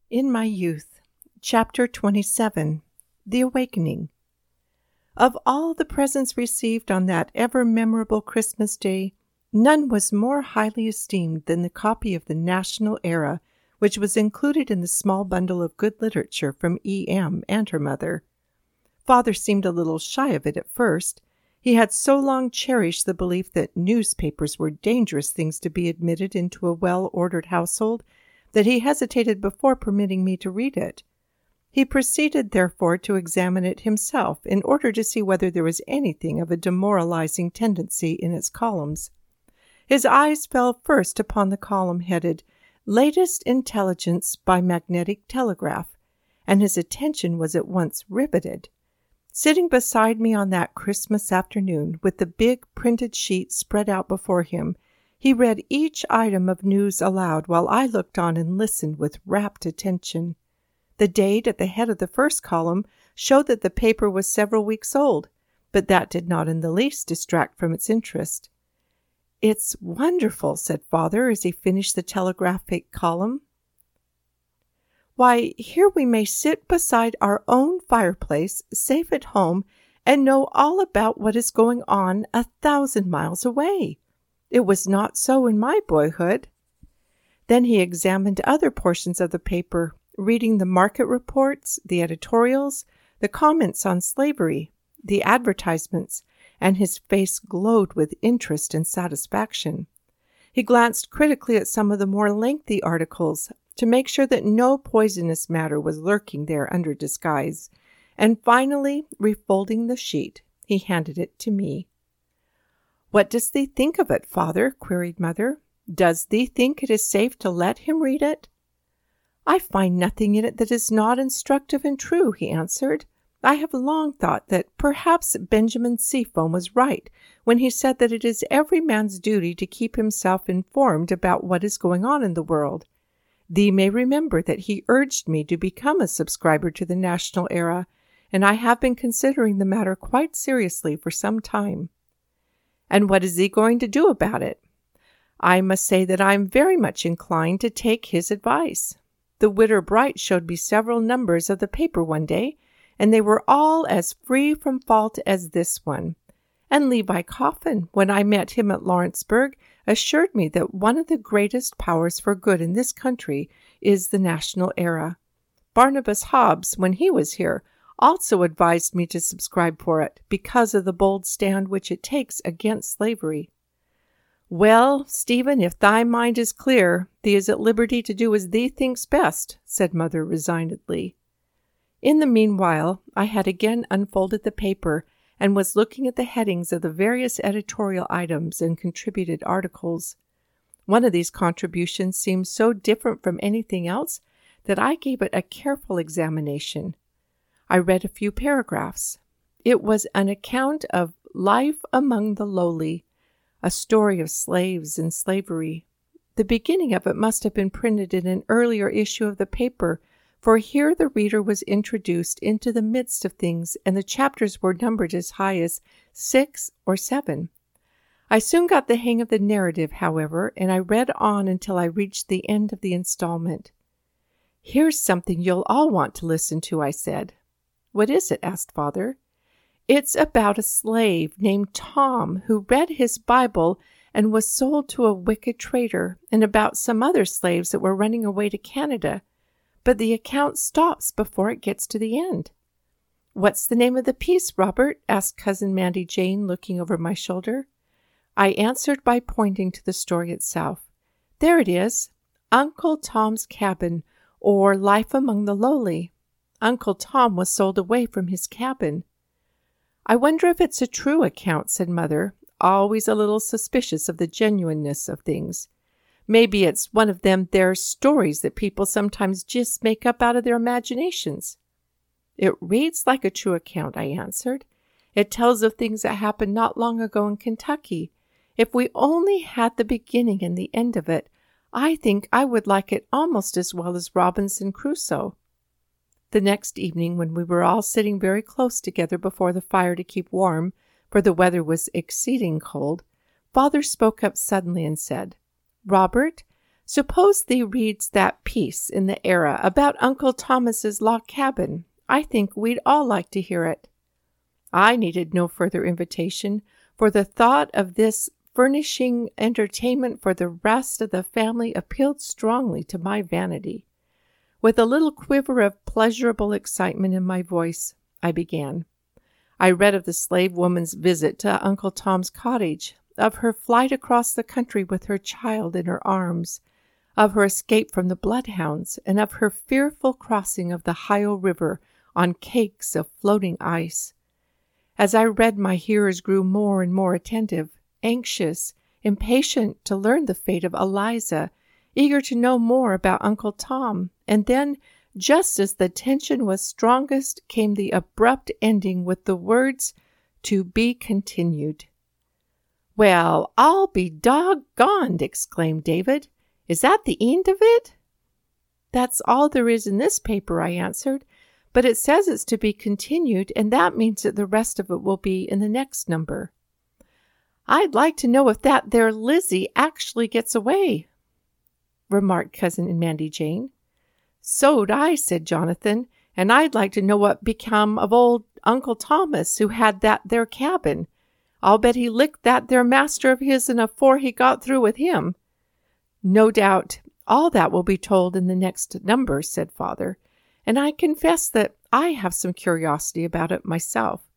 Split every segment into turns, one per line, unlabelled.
In My Youth, Chapter 27, The Awakening. Of all the presents received on that ever-memorable Christmas Day, none was more highly esteemed than the copy of the National Era, which was included in the small bundle of good literature from E.M. and her mother. Father seemed a little shy of it at first. He had so long cherished the belief that newspapers were dangerous things to be admitted into a well-ordered household that he hesitated before permitting me to read it. He proceeded, therefore, to examine it himself in order to see whether there was anything of a demoralizing tendency in its columns. His eyes fell first upon the column headed Latest Intelligence by Magnetic Telegraph, and his attention was at once riveted. Sitting beside me on that Christmas afternoon, with the big printed sheet spread out before him, he read each item of news aloud while I looked on and listened with rapt attention. The date at the head of the first column showed that the paper was several weeks old, but that did not in the least distract from its interest. "It's wonderful," said Father as he finished the telegraphic column. "Why, here we may sit beside our own fireplace, safe at home, and know all about what is going on 1,000 miles away. It was not so in my boyhood." Then he examined other portions of the paper, reading the market reports, the editorials, the comments on slavery, the advertisements, and his face glowed with interest and satisfaction. He glanced critically at some of the more lengthy articles to make sure that no poisonous matter was lurking there under disguise, and finally, refolding the sheet, he handed it to me. "What does thee think of it, Father?" queried Mother. "Does thee think it is safe to let him read it?" "I find nothing in it that is not instructive and true," he answered. "I have long thought that perhaps Benjamin Seafoam was right when he said that it is every man's duty to keep himself informed about what is going on in the world. Thee may remember that he urged me to become a subscriber to the National Era, and I have been considering the matter quite seriously for some time." "And what is he going to do about it?" "I must say that I am very much inclined to take his advice. The Widder Bright showed me several numbers of the paper one day, and they were all as free from fault as this one. And Levi Coffin, when I met him at Lawrenceburg, assured me that one of the greatest powers for good in this country is the National Era. Barnabas Hobbs, when he was here, also advised me to subscribe for it because of the bold stand which it takes against slavery." "Well, Stephen, if thy mind is clear, thee is at liberty to do as thee thinks best," said Mother resignedly. In the meanwhile, I had again unfolded the paper and was looking at the headings of the various editorial items and contributed articles. One of these contributions seemed so different from anything else that I gave it a careful examination. I read a few paragraphs. It was an account of life among the lowly, a story of slaves and slavery. The beginning of it must have been printed in an earlier issue of the paper, for here the reader was introduced into the midst of things, and the chapters were numbered as high as 6 or 7. I soon got the hang of the narrative, however, and I read on until I reached the end of the installment. "Here's something you'll all want to listen to," I said. "What is it?" asked Father. "It's about a slave named Tom who read his Bible and was sold to a wicked trader, and about some other slaves that were running away to Canada. But the account stops before it gets to the end." "What's the name of the piece, Robert?" asked Cousin Mandy Jane, looking over my shoulder. I answered by pointing to the story itself. "There it is, Uncle Tom's Cabin, or Life Among the Lowly. Uncle Tom was sold away from his cabin." "I wonder if it's a true account," said Mother, always a little suspicious of the genuineness of things. "Maybe it's one of them there stories that people sometimes just make up out of their imaginations." "It reads like a true account," I answered. "It tells of things that happened not long ago in Kentucky. If we only had the beginning and the end of it, I think I would like it almost as well as Robinson Crusoe." The next evening, when we were all sitting very close together before the fire to keep warm, for the weather was exceeding cold, Father spoke up suddenly and said, "Robert, Suppose thee reads that piece in the Era about Uncle Thomas's log cabin. I think we'd all like to hear it." I needed no further invitation, for the thought of this furnishing entertainment for the rest of the family appealed strongly to my vanity. With a little quiver of pleasurable excitement in my voice, I began. I read of the slave woman's visit to Uncle Tom's cottage, of her flight across the country with her child in her arms, of her escape from the bloodhounds, and of her fearful crossing of the Ohio River on cakes of floating ice. As I read, my hearers grew more and more attentive, anxious, impatient to learn the fate of Eliza, eager to know more about Uncle Tom, and then, just as the tension was strongest, came the abrupt ending with the words, "To be continued." "Well, I'll be doggoned!" exclaimed David. "Is that the end of it?" "That's all there is in this paper," I answered. "But it says it's to be continued, and that means that the rest of it will be in the next number." "I'd like to know if that there Lizzie actually gets away," remarked Cousin Mandy Jane. "So'd I," said Jonathan, "and I'd like to know what become of old Uncle Thomas, who had that there cabin. I'll bet he licked that there master of his'n afore he got through with him." "No doubt all that will be told in the next number," said Father, and I confess that I have some curiosity about it myself.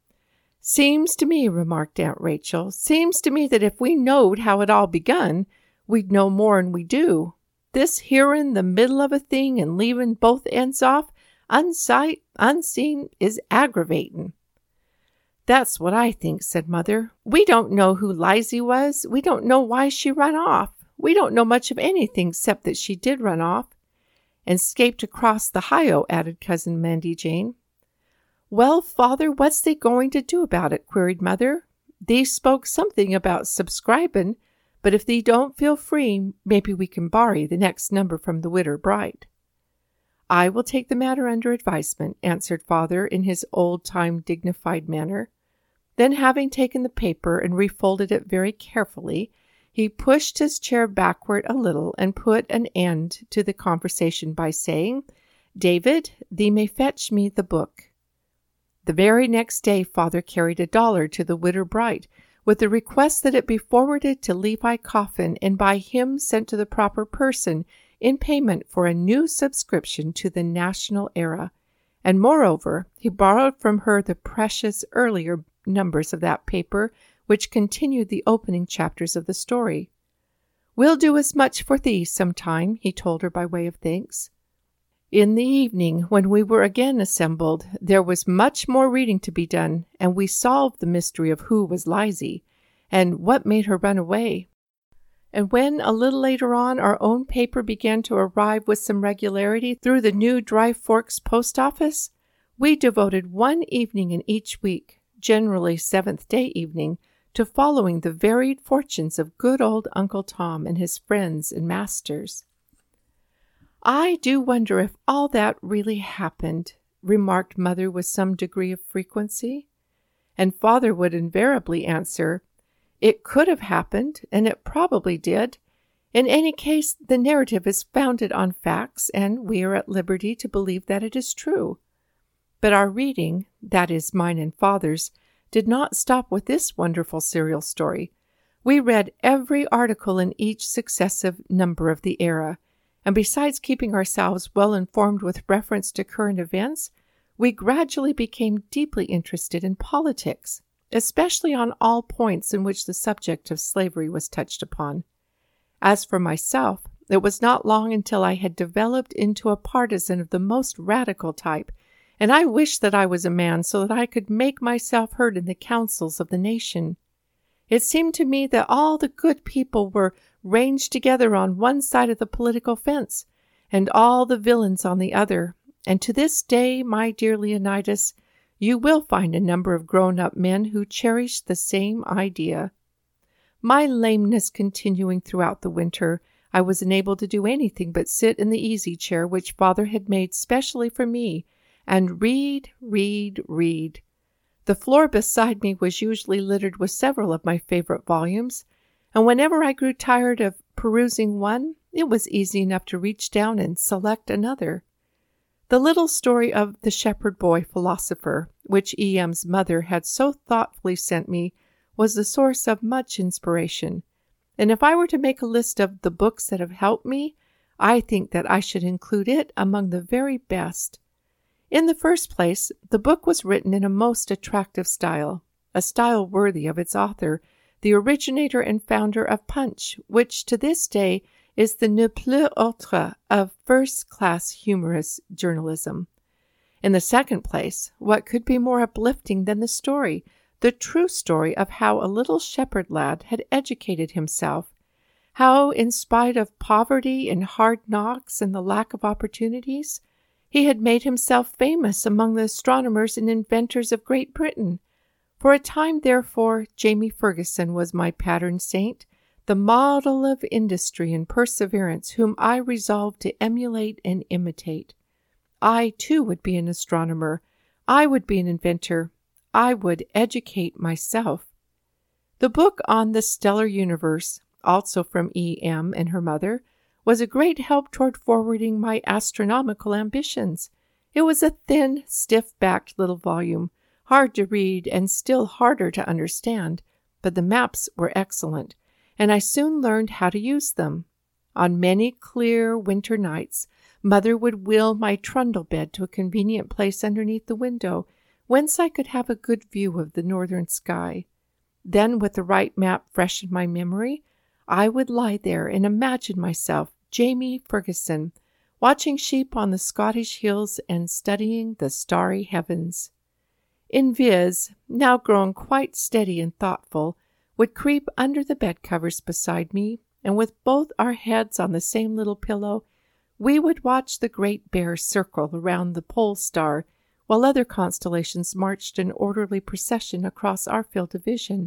"Seems to me," remarked Aunt Rachel, "seems to me that if we knowed how it all begun, we'd know more'n we do. This hearing the middle of a thing and leaving both ends off, unsight, unseen, is aggravating." "That's what I think," said Mother. "We don't know who Lizy was. We don't know why she run off. We don't know much of anything except that she did run off." "And 'scaped across the Ohio," added Cousin Mandy Jane. "Well, Father, what's they going to do about it?" queried Mother. "Thee spoke something about subscribing, but if thee don't feel free, maybe we can borry the next number from the Widder Bright." "I will take the matter under advisement," answered Father in his old-time dignified manner. Then, having taken the paper and refolded it very carefully, he pushed his chair backward a little and put an end to the conversation by saying, "David, thee may fetch me the book." The very next day Father carried $1 to the Widder Bright, with the request that it be forwarded to Levi Coffin and by him sent to the proper person in payment for a new subscription to the National Era, and moreover he borrowed from her the precious earlier numbers of that paper which continued the opening chapters of the story. "We'll do as much for thee some time," he told her by way of thanks. In the evening, when we were again assembled, there was much more reading to be done, and we solved the mystery of who was Lizy, and what made her run away. And when, a little later on, our own paper began to arrive with some regularity through the new Dry Forks post office, we devoted one evening in each week, generally seventh-day evening, to following the varied fortunes of good old Uncle Tom and his friends and masters. "I do wonder if all that really happened," remarked Mother with some degree of frequency. And Father would invariably answer, "It could have happened, and it probably did. In any case, the narrative is founded on facts, and we are at liberty to believe that it is true." But our reading, that is mine and Father's, did not stop with this wonderful serial story. We read every article in each successive number of the Era, and besides keeping ourselves well informed with reference to current events, we gradually became deeply interested in politics, especially on all points in which the subject of slavery was touched upon. As for myself, it was not long until I had developed into a partisan of the most radical type, and I wished that I was a man so that I could make myself heard in the councils of the nation. It seemed to me that all the good people were ranged together on one side of the political fence, and all the villains on the other, and to this day, my dear Leonidas, you will find a number of grown-up men who cherish the same idea. My lameness continuing throughout the winter, I was unable to do anything but sit in the easy chair which Father had made specially for me, and read. The floor beside me was usually littered with several of my favorite volumes, and whenever I grew tired of perusing one, it was easy enough to reach down and select another. The little story of the shepherd boy philosopher, which E.M.'s mother had so thoughtfully sent me, was the source of much inspiration. And if I were to make a list of the books that have helped me, I think that I should include it among the very best. In the first place, the book was written in a most attractive style, a style worthy of its author, the originator and founder of Punch, which to this day is the ne plus ultra of first-class humorous journalism. In the second place, what could be more uplifting than the story, the true story of how a little shepherd lad had educated himself, how, in spite of poverty and hard knocks and the lack of opportunities, he had made himself famous among the astronomers and inventors of Great Britain. For a time, therefore, Jamie Ferguson was my pattern saint, the model of industry and perseverance whom I resolved to emulate and imitate. I, too, would be an astronomer. I would be an inventor. I would educate myself. The book on the stellar universe, also from E.M. and her mother, was a great help toward forwarding my astronomical ambitions. It was a thin, stiff-backed little volume, hard to read and still harder to understand, but the maps were excellent, and I soon learned how to use them. On many clear winter nights, Mother would wheel my trundle bed to a convenient place underneath the window, whence I could have a good view of the northern sky. Then, with the right map fresh in my memory, I would lie there and imagine myself, Jamie Ferguson, watching sheep on the Scottish hills and studying the starry heavens. Inviz, now grown quite steady and thoughtful, would creep under the bed covers beside me, and with both our heads on the same little pillow, we would watch the Great Bear circle around the pole star, while other constellations marched in orderly procession across our field of vision.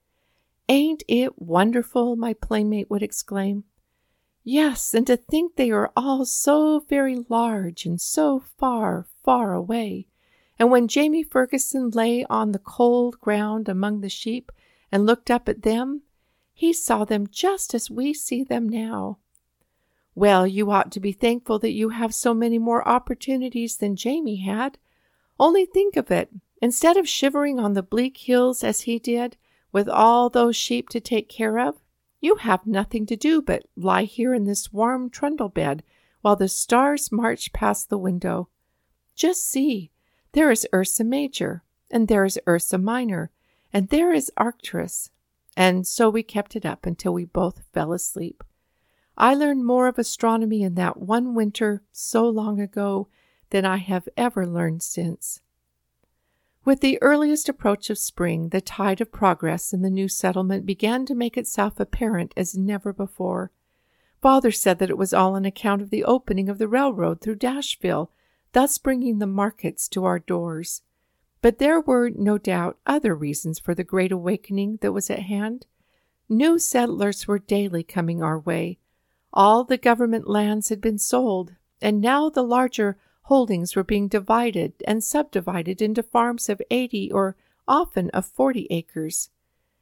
"Ain't it wonderful?" my playmate would exclaim. "Yes, and to think they are all so very large and so far, far away." And when Jamie Ferguson lay on the cold ground among the sheep and looked up at them, he saw them just as we see them now. Well, you ought to be thankful that you have so many more opportunities than Jamie had. Only think of it. Instead of shivering on the bleak hills as he did, with all those sheep to take care of, you have nothing to do but lie here in this warm trundle bed while the stars march past the window. Just see, there is Ursa Major, and there is Ursa Minor, and there is Arcturus. And so we kept it up until we both fell asleep. I learned more of astronomy in that one winter so long ago than I have ever learned since. With the earliest approach of spring, the tide of progress in the new settlement began to make itself apparent as never before. Father said that it was all on account of the opening of the railroad through Dashville, thus bringing the markets to our doors. But there were, no doubt, other reasons for the great awakening that was at hand. New settlers were daily coming our way. All the government lands had been sold, and now the larger holdings were being divided and subdivided into farms of 80 or often of 40 acres.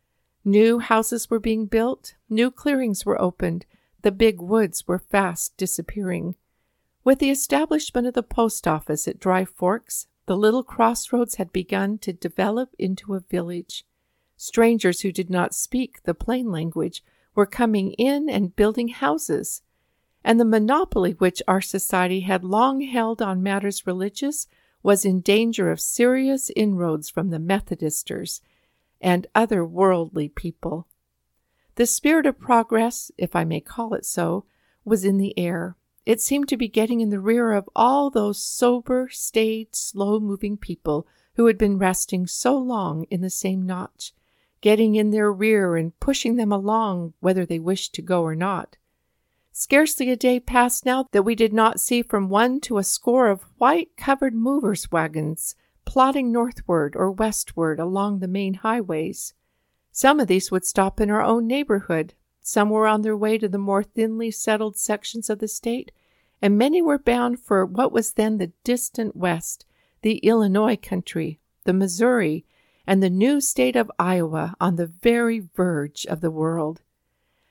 New houses were being built, new clearings were opened, the big woods were fast disappearing. With the establishment of the post office at Dry Forks, the little crossroads had begun to develop into a village. Strangers who did not speak the plain language were coming in and building houses, and the monopoly which our society had long held on matters religious was in danger of serious inroads from the Methodisters and other worldly people. The spirit of progress, if I may call it so, was in the air. It seemed to be getting in the rear of all those sober, staid, slow-moving people who had been resting so long in the same notch, getting in their rear and pushing them along whether they wished to go or not. Scarcely a day passed now that we did not see from 1 to a score of white-covered movers' wagons plodding northward or westward along the main highways. Some of these would stop in our own neighborhood, some were on their way to the more thinly settled sections of the state, and many were bound for what was then the distant West, the Illinois country, the Missouri, and the new state of Iowa on the very verge of the world.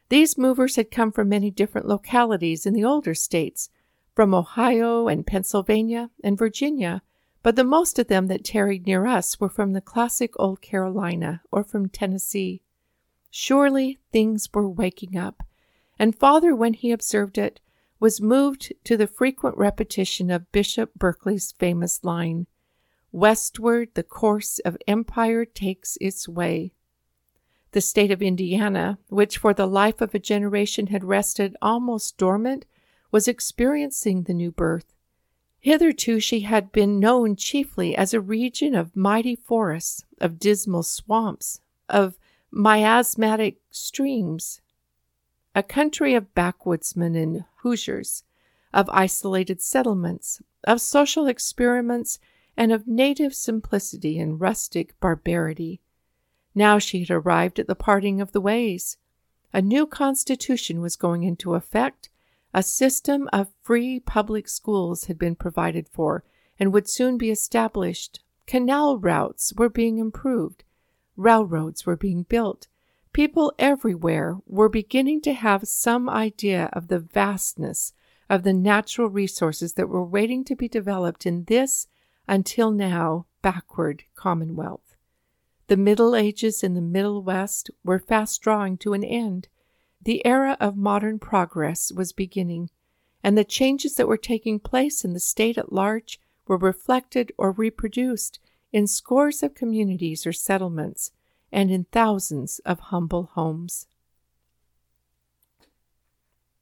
These movers had come from many different localities in the older states, from Ohio and Pennsylvania and Virginia, but the most of them that tarried near us were from the classic old Carolina or from Tennessee. Surely things were waking up, and Father, when he observed it, was moved to the frequent repetition of Bishop Berkeley's famous line, "Westward the course of empire takes its way." The state of Indiana, which for the life of a generation had rested almost dormant, was experiencing the new birth. Hitherto she had been known chiefly as a region of mighty forests, of dismal swamps, of miasmatic streams, a country of backwoodsmen and Hoosiers, of isolated settlements, of social experiments, and of native simplicity and rustic barbarity. Now she had arrived at the parting of the ways. A new constitution was going into effect. A system of free public schools had been provided for and would soon be established. Canal routes were being improved. Railroads were being built. People everywhere were beginning to have some idea of the vastness of the natural resources that were waiting to be developed in this, until now, backward Commonwealth. The Middle Ages in the Middle West were fast drawing to an end. The era of modern progress was beginning, and the changes that were taking place in the state at large were reflected or reproduced in scores of communities or settlements, and in thousands of humble homes.